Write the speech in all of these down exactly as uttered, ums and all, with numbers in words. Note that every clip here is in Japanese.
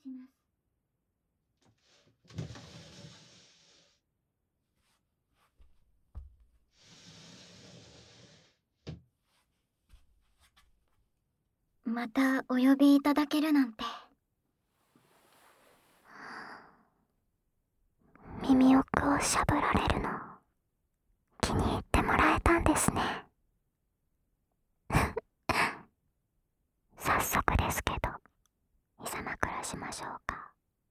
します。またお呼びいただけるなんて。 耳奥をしゃぶられるの気に入ってもらえたんですね。早速ですけど、いざ枕しましょうか。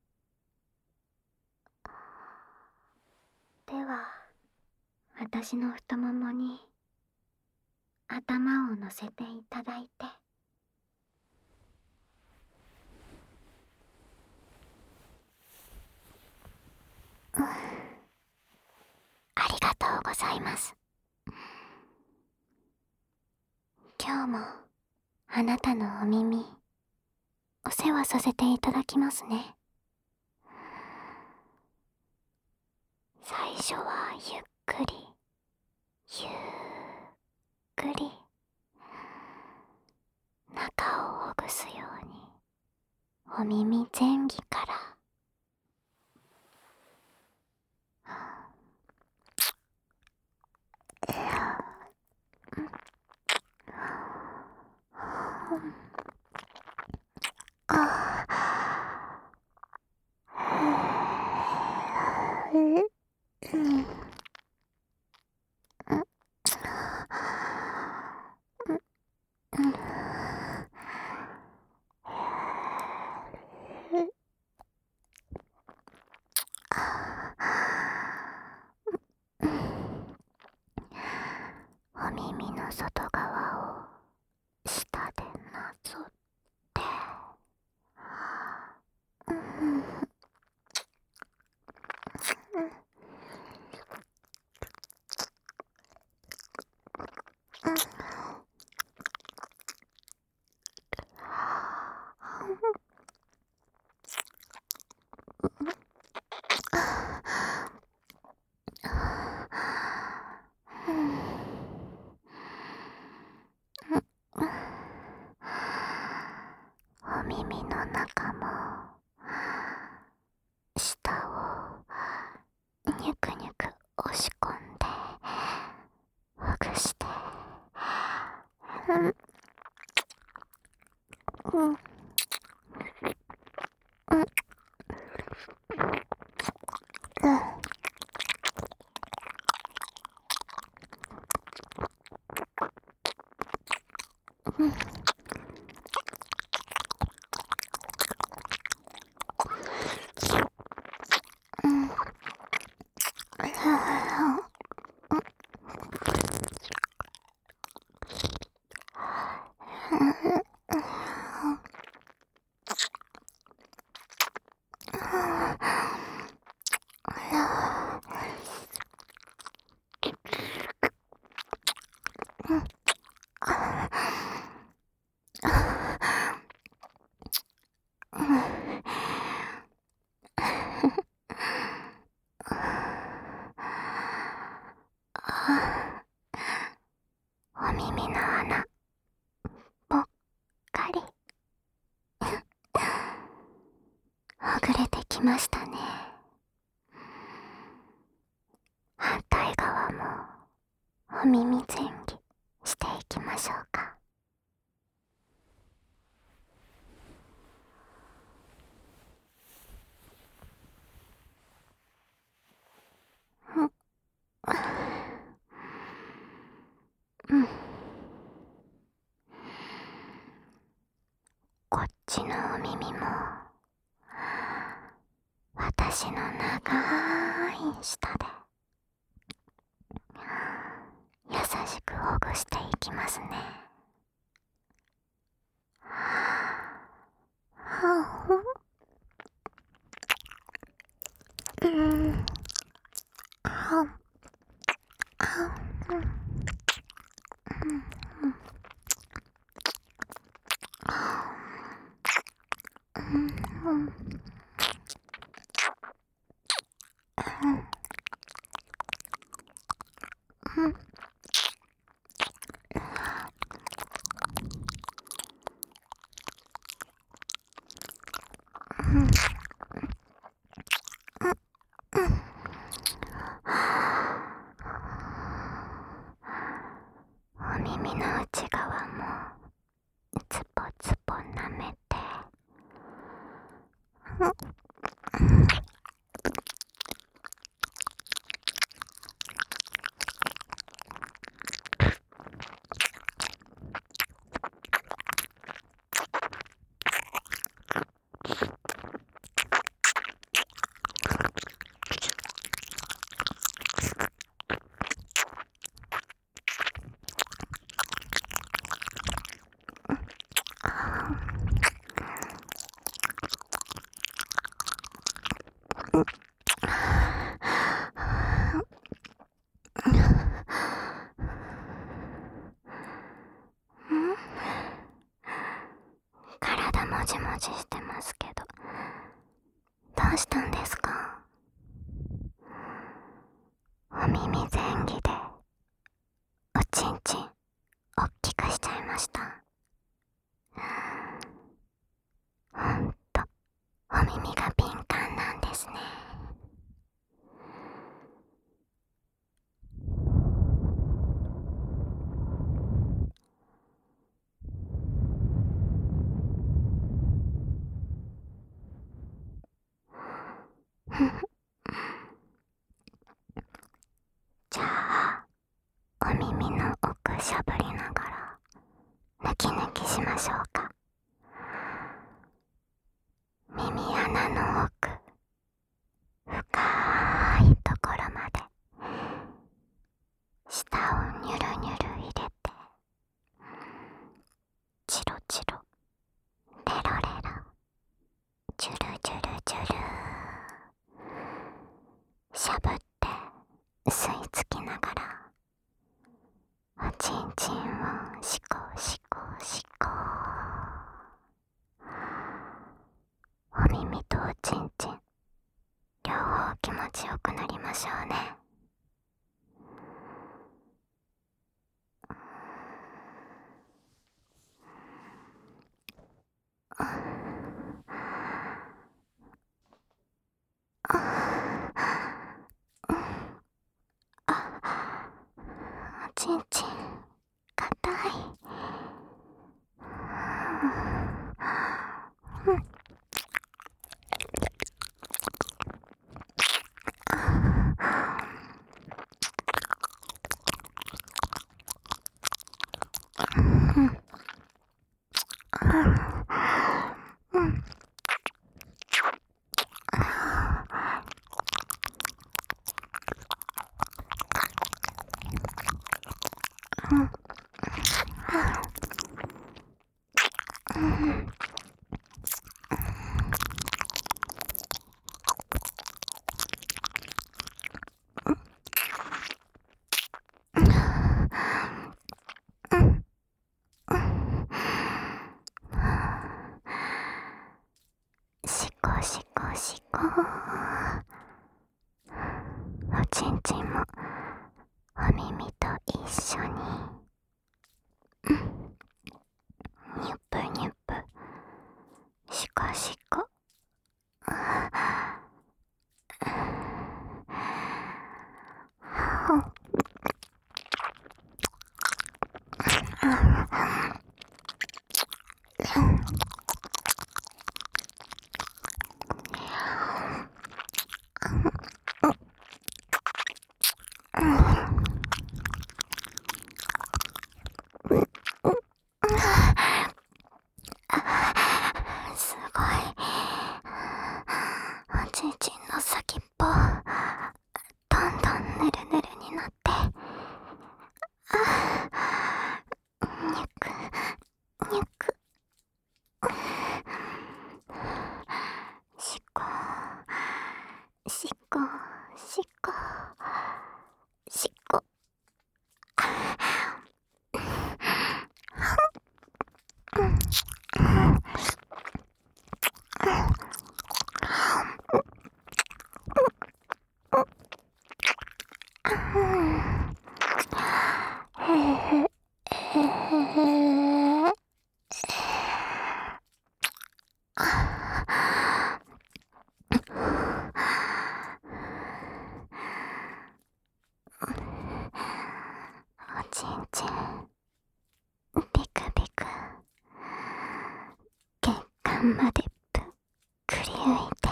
では、私の太ももに頭を乗せていただいて。 うん、ありがとうございます。今日もあなたのお耳お世話させていただきますね。最初はゆっくりゆっくり中をほぐすようにお耳前戯からお耳の外側を舌でなぞってうんお耳の中も舌をニュクニュク押し込んでほぐしてうんうんうんうんお耳の穴ぽっかりほぐれてきましたね。反対側もお耳前戯していきましょうか。うん、こっちのお耳も私の長い舌で優しくほぐしていきますね。うん、あんあんうお耳の内側もつぽつぽ舐めて、体もじもじしてますけど、どうしたんですか？お耳前戯でおちんちんおっきくしちゃいました。ほんとお耳が敏感なんですね。じゃあお耳の奥しゃぶりながら抜き抜きしましょうか。耳穴の奥、深いところまで舌をニュルニュル入れて、チロチロ、レロレロ、ジュルジュルジュル、しゃぶって吸い付きながらおちんちんをシコシコシコ。お耳とおちんちん両方気持ちよくなりましょうね。おちんちんかたい。シコシコシコ。おちんちんもお耳と一緒にニュップニュップ、シコシコ。 までぷっくり浮いて、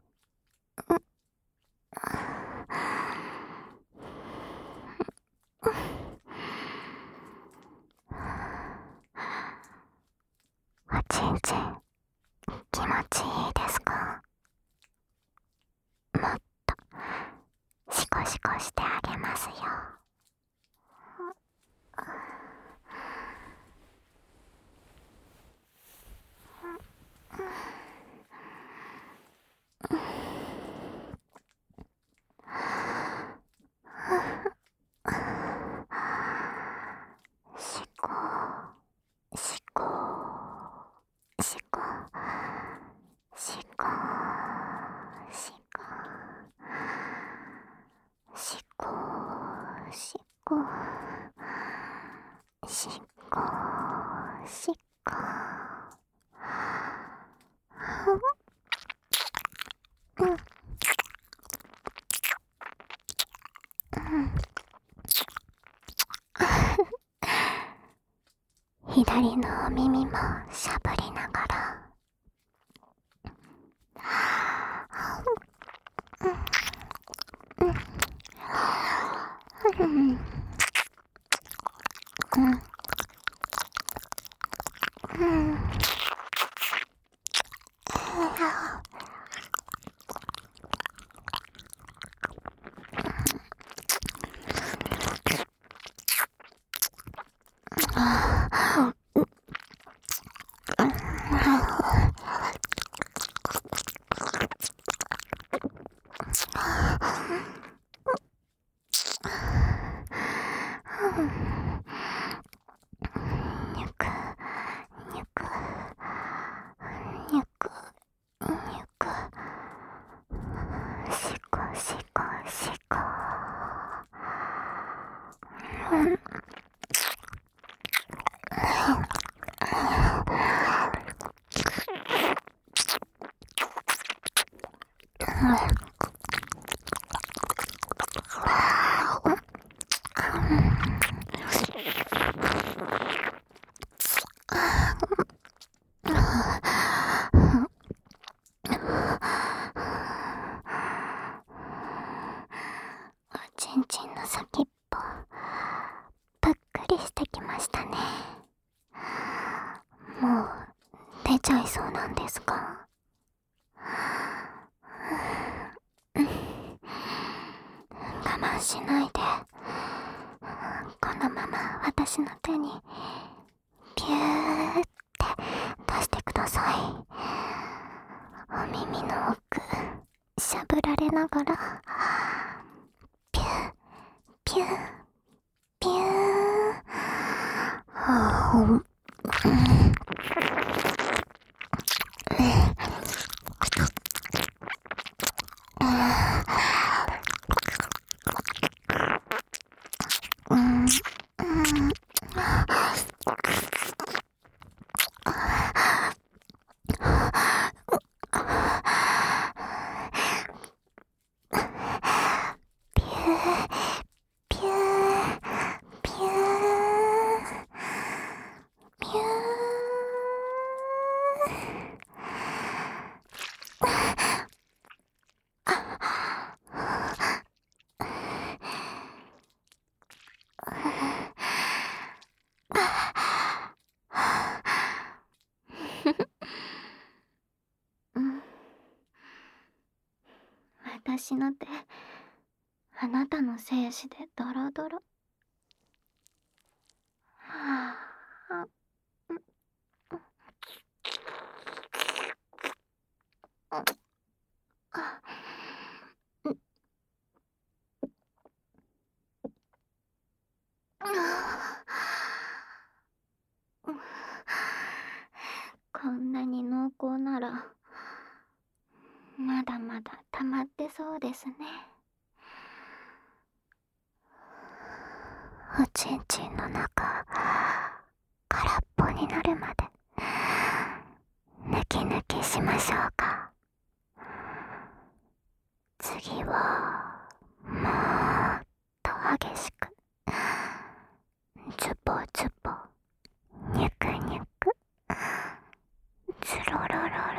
おちんちん気持ちいいですか？もっとシコシコしてあげますよ。シコシコシコシコシコシコシコシコシコうんうん左のお耳もしゃぶりながら、うんうんうんうんにゅくにゅくにゅくにゅくしこしこしこうんおちんちんの先っぽぷっくりしてきましたね。もう出ちゃいそうなんですか？我慢しないで、このまま私の手にピューって出してください。お耳の奥しゃぶられながらピューピューピューはあ、うんうんピューピューピューピューうん私の手、あなたの精子でドロドロ。はあ、うんあうんうんこんなに濃厚ならまだまだ溜まってそうですね。おちんちんの中空っぽになるまで抜き抜きしましょうか。次はもっと激しくズボズボニュクニュクズロロロロ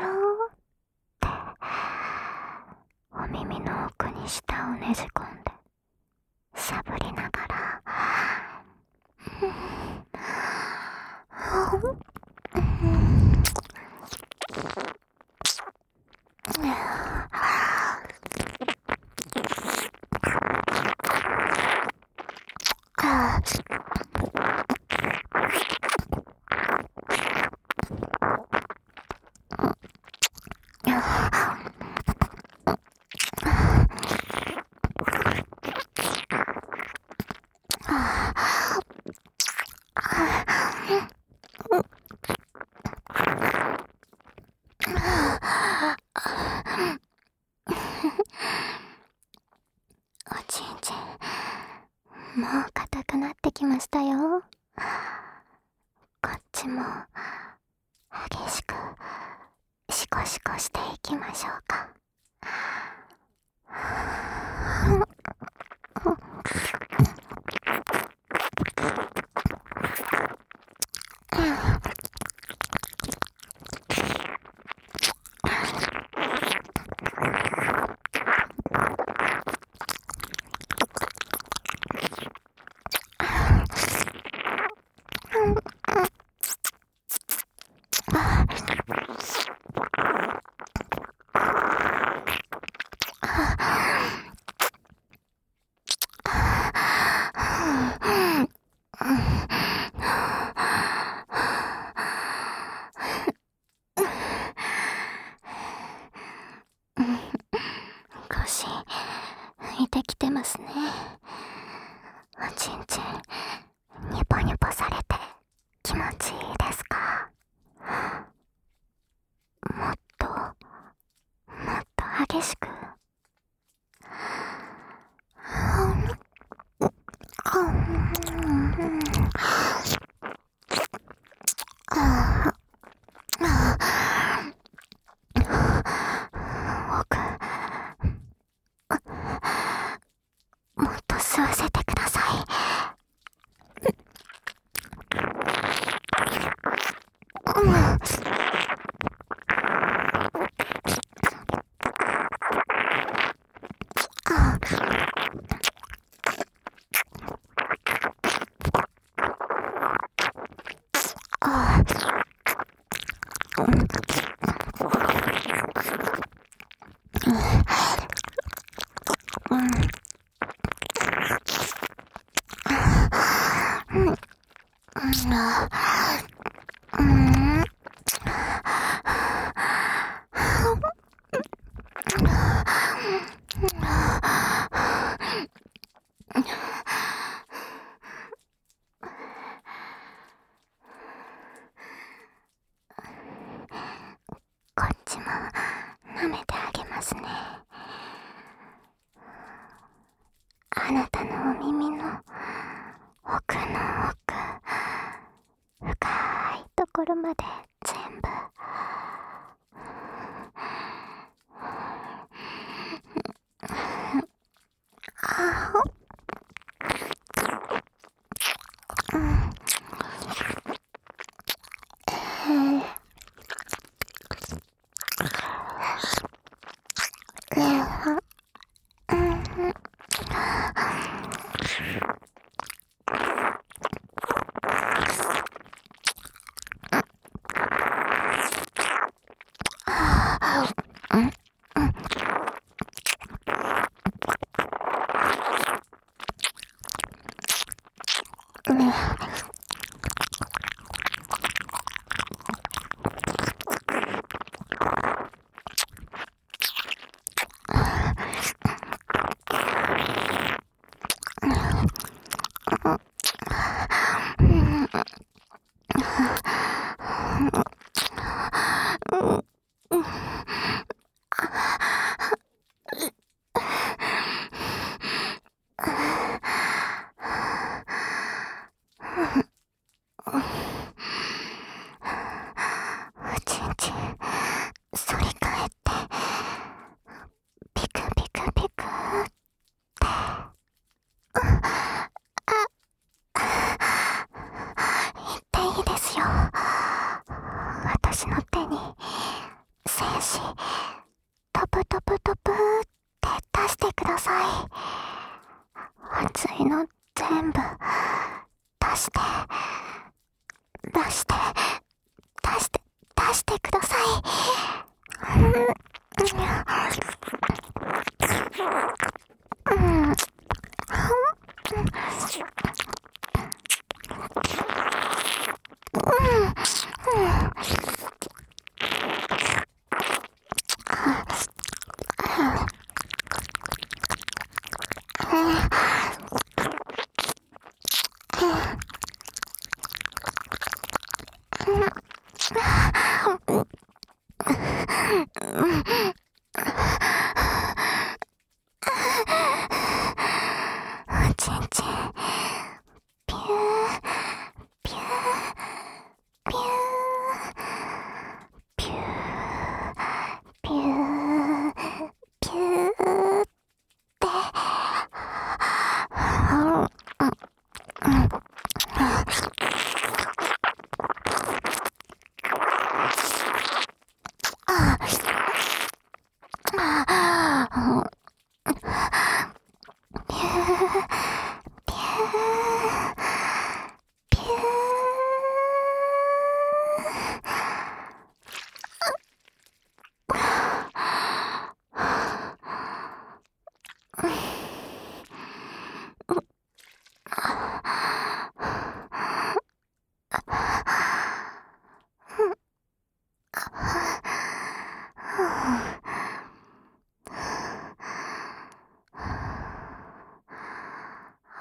しくしていきましょうか。腰浮いてきてますね。おちんちんニポニポされて気持ちいいですか？もっともっと激しく。奥もっと吸わせてください。こっちも舐めてあげますね。あなたのお耳の奥の奥、深いところまで全部。私の手に精子トプトプトプって出してください。熱いの全部出して出して出して出してください。おちんちんピューピューピューピュー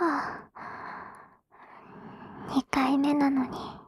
にかいめなのに